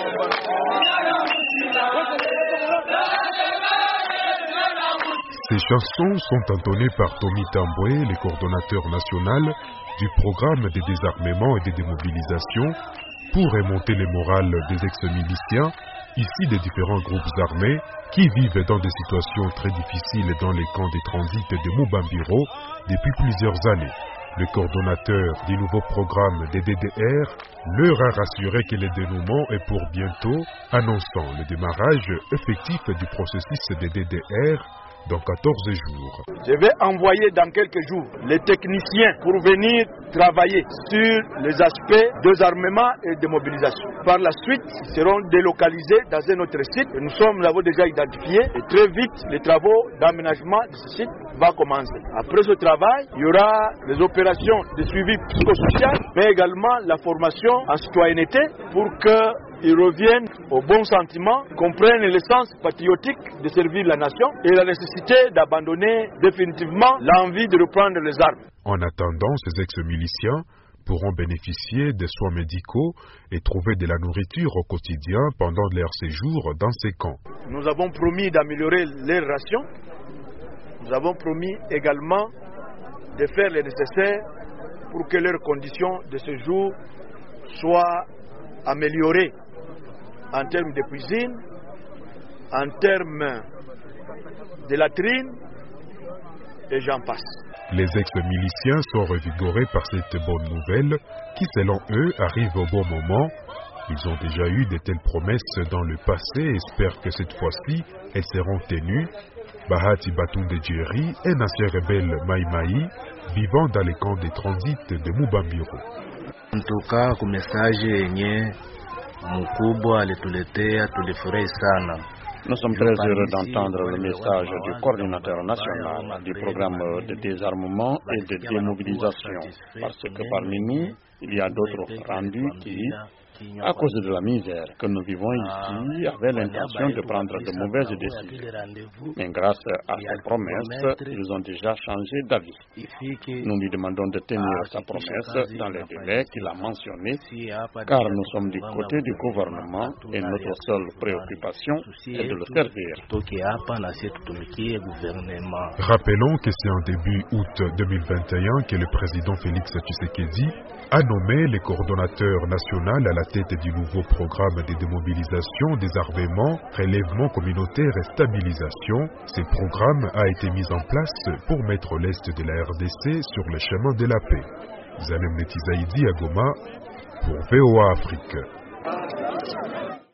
Ces chansons sont entonnées par Tommy Tamboué, le coordonnateur national du programme de désarmement et de démobilisation, pour remonter le moral des ex-miliciens, issus des différents groupes armés, qui vivent dans des situations très difficiles dans les camps de transit de Mubambiro depuis plusieurs années. Le coordonnateur du nouveau programme des DDR leur a rassuré que le dénouement est pour bientôt, annonçant le démarrage effectif du processus des DDR dans 14 jours. Je vais envoyer dans quelques jours les techniciens pour venir travailler sur les aspects de désarmement et de mobilisation. Par la suite, ils seront délocalisés dans un autre site que nous avons déjà identifié et très vite, les travaux d'aménagement de ce site vont commencer. Après ce travail, il y aura les opérations de suivi psychosocial, mais également la formation en citoyenneté pour qu'ils reviennent au bon sentiment, comprennent l'essence patriotique de servir la nation et la nécessité d'abandonner définitivement l'envie de reprendre les armes. En attendant, ces ex-miliciens pourront bénéficier des soins médicaux et trouver de la nourriture au quotidien pendant leur séjour dans ces camps. Nous avons promis d'améliorer les rations. Nous avons promis également de faire le nécessaire pour que leurs conditions de séjour soient améliorées en termes de cuisine, en termes de latrines, et j'en passe. Les ex-miliciens sont revigorés par cette bonne nouvelle qui, selon eux, arrive au bon moment. Ils ont déjà eu de telles promesses dans le passé et espèrent que cette fois-ci, elles seront tenues. Bahati Batunde Djeri, un ancien rebelle Maïmaï, vivant dans les camps de transit de Mubambiro. En tout cas, comme message yenye mkubwa alituletea tulifurahi sana. Nous sommes très heureux d'entendre le message du coordinateur national du programme de désarmement et de démobilisation, parce que parmi nous, il y a d'autres rendus qui, à cause de la misère que nous vivons ici, avaient l'intention de prendre de mauvaises décisions. Mais grâce à sa promesse, ils ont déjà changé d'avis. Nous lui demandons de tenir sa promesse dans les délais qu'il a mentionnés, car nous sommes du côté du gouvernement et notre seule préoccupation est de le servir. Rappelons que c'est en début août 2021 que le président Félix Tshisekedi a nommé le coordonnateur national à la tête du nouveau programme de démobilisation, désarmement, relèvement communautaire et stabilisation. Ce programme a été mis en place pour mettre l'Est de la RDC sur le chemin de la paix. Zanem Netizaïdi à Goma pour VOA Afrique.